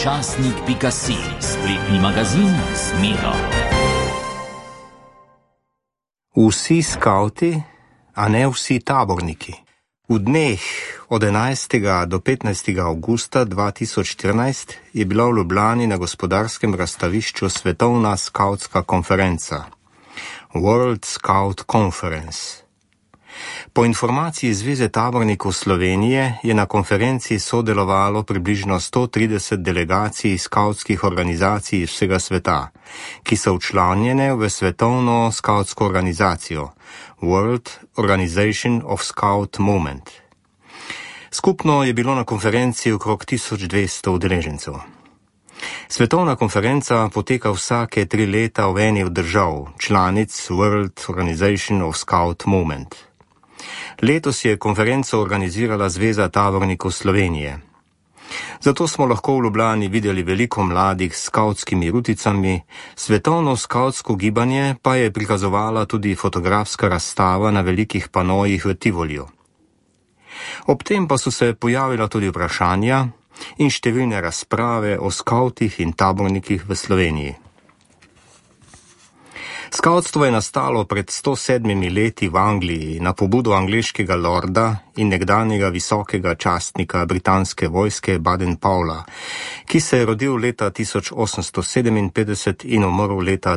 Časnik.si, spletni magazin z Miro. Vsi skavti, a ne vsi taborniki. V dneh od 11. do 15. avgusta 2014 je bila v Ljubljani na gospodarskem razstavišču svetovna skavtska konferenca World Scout Conference. Po informaciji Zveze tabornikov Slovenije je na konferenci sodelovalo približno 130 delegacij skavtskih organizacij iz vsega sveta, ki so včlanjene v svetovno skavtsko organizacijo World Organization of Scout Movement. Skupno je bilo na konferenci okrog 1200 udeležencev. Svetovna konferenca poteka vsake 3 leta v eni od držav, članic World Organization of Scout Movement. Letos je konferenco organizirala Zveza tabornikov Slovenije. Zato smo lahko v Ljubljani videli veliko mladih s skavtskimi ruticami, svetovno skavtsko gibanje pa je prikazovala tudi fotografska razstava na velikih panojih v Tivoliju. Ob tem pa so se pojavila tudi vprašanja in številne razprave o skavtih in tabornikih v Sloveniji. Skavtstvo je nastalo pred 107 leti v Angliji na pobudo angleškega lorda in nekdanjega visokega častnika britanske vojske Baden-Powella, ki se je rodil leta 1857 in umrl leta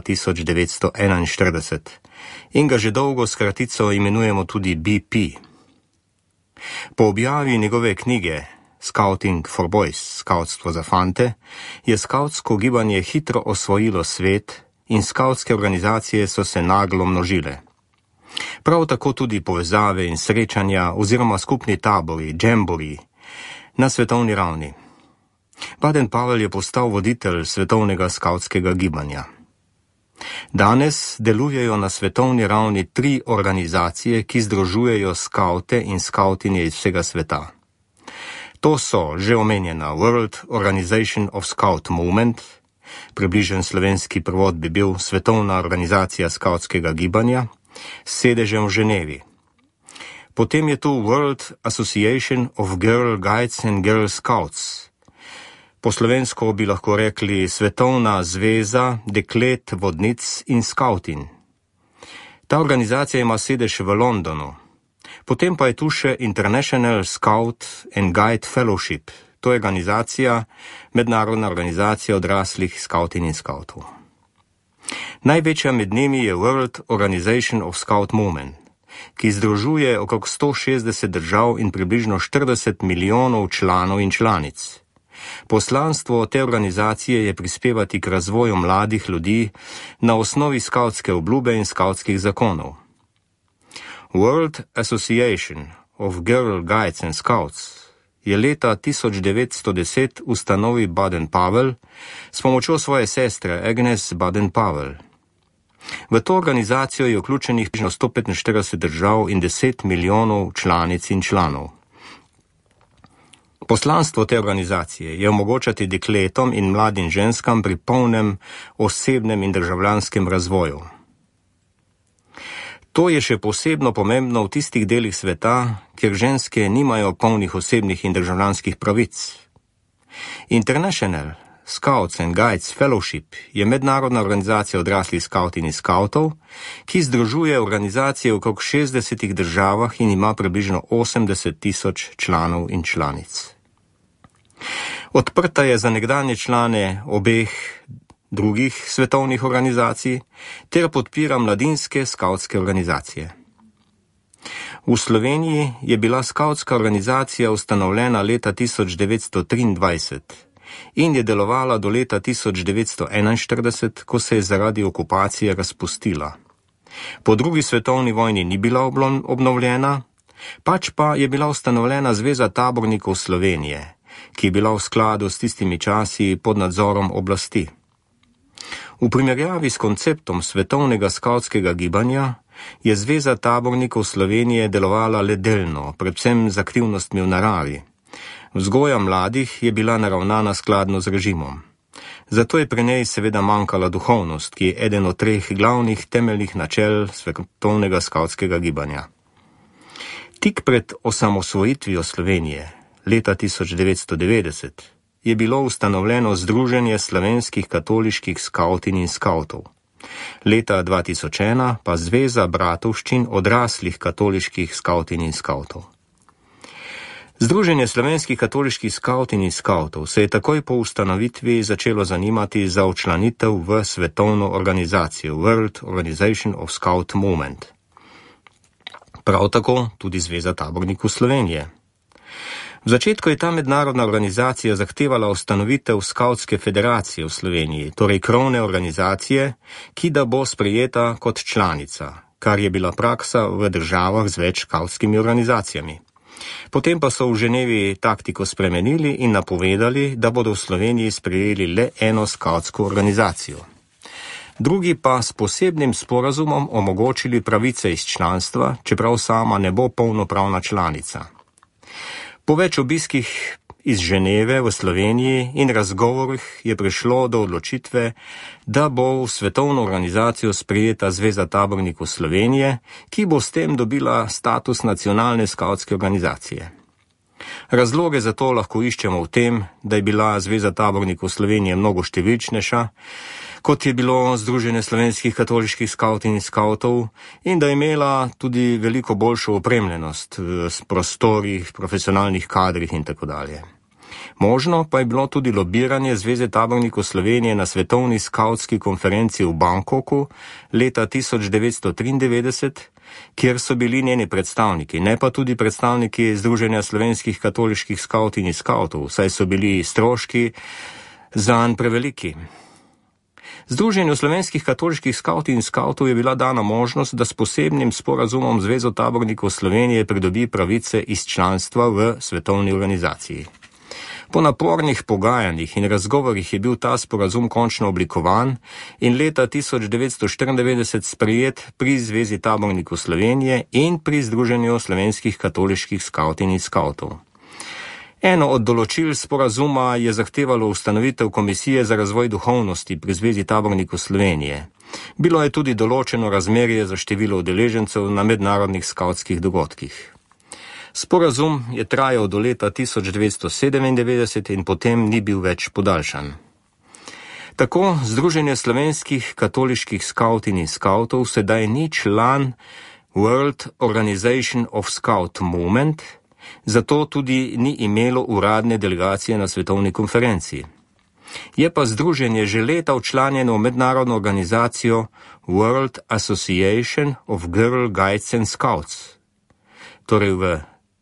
1941 in ga že dolgo s kratico imenujemo tudi BP. Po objavi njegove knjige Scouting for Boys, skavtstvo za fante, je skavtsko gibanje hitro osvojilo svet in skavtske organizacije so se naglo množile. Prav tako tudi povezave in srečanja oziroma skupni tabori, džembori, na svetovni ravni. Baden-Powell je postal voditelj svetovnega skavtskega gibanja. Danes delujejo na svetovni ravni 3 organizacije, ki združujejo skavte in skavtinje iz vsega sveta. To so že omenjena World Organization of Scout Movement, približen slovenski prevod bi bil Svetovna organizacija skavtskega gibanja, s sedežem v Ženevi. Potem je tu World Association of Girl Guides and Girl Scouts. Po slovensko bi lahko rekli Svetovna zveza deklet, vodnic in skautin. Ta organizacija ima sedež v Londonu. Potem pa je tu še International Scout and Guide Fellowship. To je organizacija, mednarodna organizacija odraslih skautin in skautov. Največja med njimi je World Organization of Scout Movement, ki združuje okrog 160 držav in približno 40 milijonov članov in članic. Poslanstvo te organizacije je prispevati k razvoju mladih ljudi na osnovi skautske obljube in skautskih zakonov. World Association of Girl Guides and Scouts je leta 1910 ustanovil Baden-Powell s pomočjo svoje sestre Agnes Baden-Powell. V to organizacijo je vključenih približno 145 držav in 10 milijonov članic in članov. Poslanstvo te organizacije je omogočati dekletom in mladim ženskam pri polnem osebnem in državljanskem razvoju. To je še posebno pomembno v tistih delih sveta, kjer ženske nimajo polnih osebnih in državljanskih pravic. International Scouts and Guides Fellowship je mednarodna organizacija odraslih skautin in skautov, ki združuje organizacije v okrog 60 državah in ima približno 80.000 članov in članic. Odprta je za nekdanje člane obeh drugih svetovnih organizacij ter podpira mladinske skavtske organizacije. V Sloveniji je bila skavtska organizacija ustanovljena leta 1923 in je delovala do leta 1941, ko se je zaradi okupacije razpustila. Po drugi svetovni vojni ni bila obnovljena, pač pa je bila ustanovljena Zveza tabornikov Slovenije, ki je bila v skladu s tistimi časi pod nadzorom oblasti. V primerjavi s konceptom svetovnega skavtskega gibanja je Zveza tabornikov Slovenije delovala le delno, predvsem z aktivnostmi v naravi. Vzgoja mladih je bila naravnana skladno z režimom. Zato je pri njej seveda manjkala duhovnost, ki je eden od 3 glavnih temeljnih načel svetovnega skavtskega gibanja. Tik pred osamosvojitvijo Slovenije, leta 1990, je bilo ustanovljeno Združenje slovenskih katoliških skavtin in skavtov. Leta 2001 pa Zveza bratovščin odraslih katoliških skavtin in skavtov. Združenje slovenskih katoliških skavtin in skavtov se je takoj po ustanovitvi začelo zanimati za včlanitev v svetovno organizacijo World Organization of Scout Movement. Prav tako tudi Zveza tabornikov Slovenije. V začetku je ta mednarodna organizacija zahtevala ustanovitev Skavtske federacije v Sloveniji, torej krovne organizacije, ki da bo sprejeta kot članica, kar je bila praksa v državah z več skavtskimi organizacijami. Potem pa so v Ženevi taktiko spremenili in napovedali, da bodo v Sloveniji sprejeli le eno skavtsko organizacijo. Drugi pa s posebnim sporazumom omogočili pravice iz članstva, čeprav sama ne bo polnopravna članica. Po več obiskih iz Ženeve v Sloveniji in razgovorih je prišlo do odločitve, da bo v svetovno organizacijo sprejeta Zveza tabornikov Slovenije, ki bo s tem dobila status nacionalne skavtske organizacije. Razloge za to lahko iščemo v tem, da je bila Zveza tabornikov Slovenije mnogo številčnejša, kot je bilo Združenje slovenskih katoliških skavtin in skavtov, in da je imela tudi veliko boljšo opremljenost s prostorih, profesionalnih kadrih in tako dalje. Možno pa je bilo tudi lobiranje Zveze tabornikov Slovenije na svetovni skavtski konferenci v Bangkoku leta 1993, kjer so bili njeni predstavniki, ne pa tudi predstavniki Združenja slovenskih katoliških skavtin in skavtov, saj so bili stroški zanj preveliki. Združenju slovenskih katoliških skavtin in skavtov je bila dana možnost, da s posebnim sporazumom Zvezo tabornikov Slovenije pridobi pravice iz članstva v svetovni organizaciji. Po napornih pogajanjih in razgovorih je bil ta sporazum končno oblikovan in leta 1994 sprejet pri Zvezi tabornikov Slovenije in pri Združenju slovenskih katoliških skavtin in skavtov. Eno od določil sporazuma je zahtevalo ustanovitev Komisije za razvoj duhovnosti pri Zvezi tabornikov Slovenije. Bilo je tudi določeno razmerje za število udeležencev na mednarodnih skavtskih dogodkih. Sporazum je trajal do leta 1997 in potem ni bil več podaljšan. Tako Združenje slovenskih katoliških skavtin in skavtov sedaj ni član World Organization of Scout Movement, zato tudi ni imelo uradne delegacije na svetovni konferenci. Je pa združenje že leta včlanjeno v mednarodno organizacijo World Association of Girl Guides and Scouts, torej v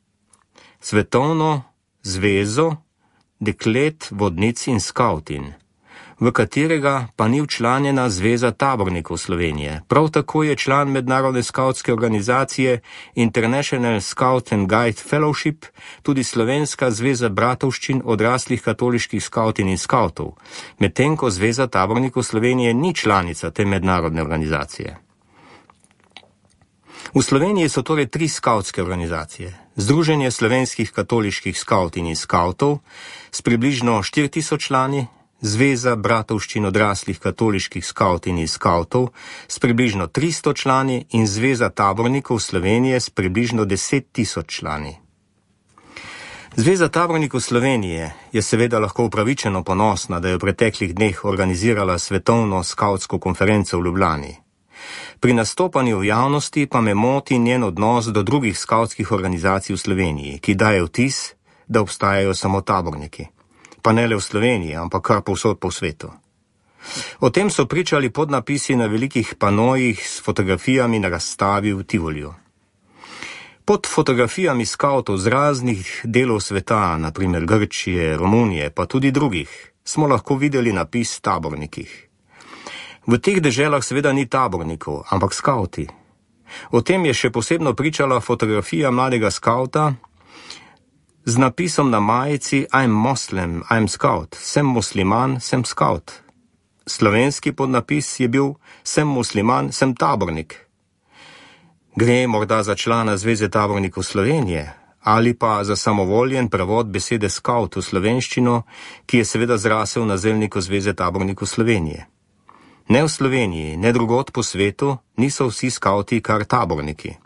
Svetovno zvezo deklet, vodnic in skavtin, v katerega pa ni včlanjena Zveza tabornikov Slovenije. Prav tako je član mednarodne skavtske organizacije International Scout and Guide Fellowship tudi Slovenska zveza bratovščin odraslih katoliških skavtin in skavtov, medtem ko Zveza tabornikov Slovenije ni članica te mednarodne organizacije. V Sloveniji so torej 3 skavtske organizacije. Združenje slovenskih katoliških skavtin in skavtov s približno 4000 člani, Zveza bratovščin odraslih katoliških skavtin in skavtov s približno 300 člani in Zveza tabornikov Slovenije s približno 10 000 člani. Zveza tabornikov Slovenije je seveda lahko upravičeno ponosna, da je v preteklih dneh organizirala svetovno skavtsko konferenco v Ljubljani. Pri nastopanju v javnosti pa me moti njen odnos do drugih skavtskih organizacij v Sloveniji, ki daje vtis, da obstajajo samo taborniki. Pa ne le v Sloveniji, ampak kar povsod po svetu. O tem so pričali podnapisi na velikih panojih s fotografijami na razstavi v Tivoliju. Pod fotografijami skavtov z raznih delov sveta, naprimer Grčije, Romunije, pa tudi drugih, smo lahko videli napis tabornikih. V teh deželah seveda ni tabornikov, ampak skavti. O tem je še posebno pričala fotografija mladega skavta z napisom na majici I'm Muslim, I'm Scout, sem musliman, sem skavt. Slovenski podnapis je bil sem musliman, sem tabornik. Gre morda za člana Zveze tabornikov Slovenije ali pa za samovoljen prevod besede skavt v slovenščino, ki je seveda zrasel na zelniku Zveze tabornikov Slovenije. Ne v Sloveniji, ne drugod po svetu niso vsi skavti kar taborniki.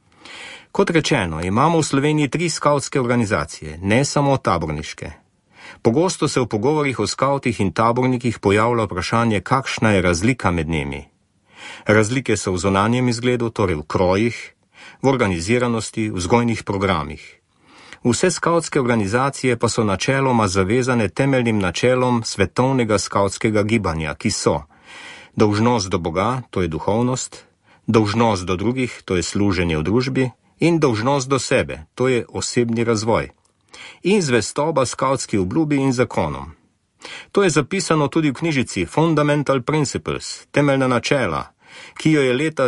Kot rečeno, imamo v Sloveniji 3 skavtske organizacije, ne samo taborniške. Pogosto se v pogovorih o skavtih in tabornikih pojavlja vprašanje, kakšna je razlika med njimi. Razlike so v zunanjem izgledu, torej v krojih, v organiziranosti, v vzgojnih programih. Vse skavtske organizacije pa so načeloma zavezane temeljnim načelom svetovnega skavtskega gibanja, ki so dolžnost do Boga, to je duhovnost, dolžnost do drugih, to je služenje v družbi, in dolžnost do sebe, to je osebni razvoj, in zvestoba skavtski obljubi in zakonom. To je zapisano tudi v knjižici Fundamental Principles, temeljna načela, ki jo je leta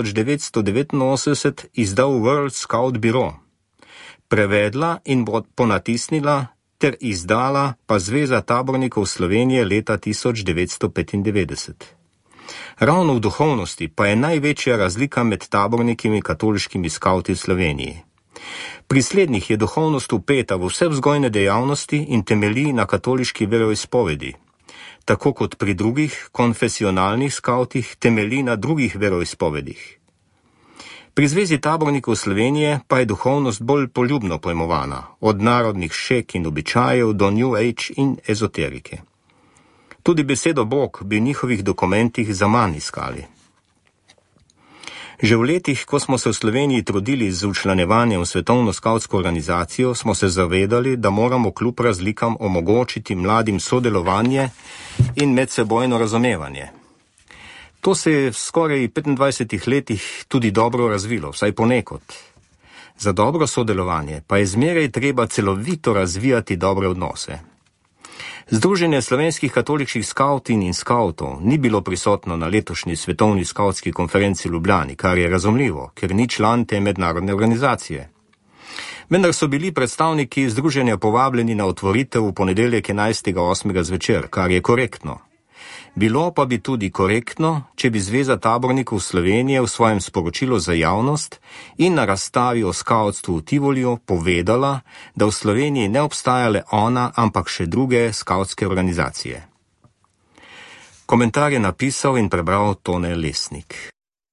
1989 izdal World Scout Bureau. Prevedla in ponatisnila ter izdala pa Zveza tabornikov Slovenije leta 1995. Ravno v duhovnosti pa je največja razlika med taborniki in katoliškimi skavti v Sloveniji. Pri slednjih je duhovnost vpeta v vse vzgojne dejavnosti in temelji na katoliški veroizpovedi, tako kot pri drugih konfesionalnih skavtih temelji na drugih veroizpovedih. Pri Zvezi tabornikov Slovenije pa je duhovnost bolj poljubno pojmovana, od narodnih šek in običajev do New Age in ezoterike. Tudi besedo Bog bi v njihovih dokumentih zaman iskali. Že v letih, ko smo se v Sloveniji trudili z včlanjevanjem v Svetovno skavtsko organizacijo, smo se zavedali, da moramo kljub razlikam omogočiti mladim sodelovanje in medsebojno razumevanje. To se je v skoraj 25 letih tudi dobro razvilo, vsaj ponekod. Za dobro sodelovanje pa je zmeraj treba celovito razvijati dobre odnose. Združenje slovenskih katoliških skavtin in skavtov ni bilo prisotno na letošnji svetovni skavtski konferenci v Ljubljani, kar je razumljivo, ker ni član te mednarodne organizacije. Vendar so bili predstavniki združenja povabljeni na otvoritev v ponedeljek 11.8. zvečer, kar je korektno. Bilo pa bi tudi korektno, če bi Zveza tabornikov Slovenije v svojem sporočilu za javnost in na razstavi o skavtstvu v Tivoliju povedala, da v Sloveniji ne obstaja le ona, ampak še druge skavtske organizacije. Komentar je napisal in prebral Tone Lesnik.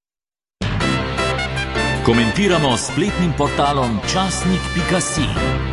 Komentiramo s spletnim portalom časnik.si.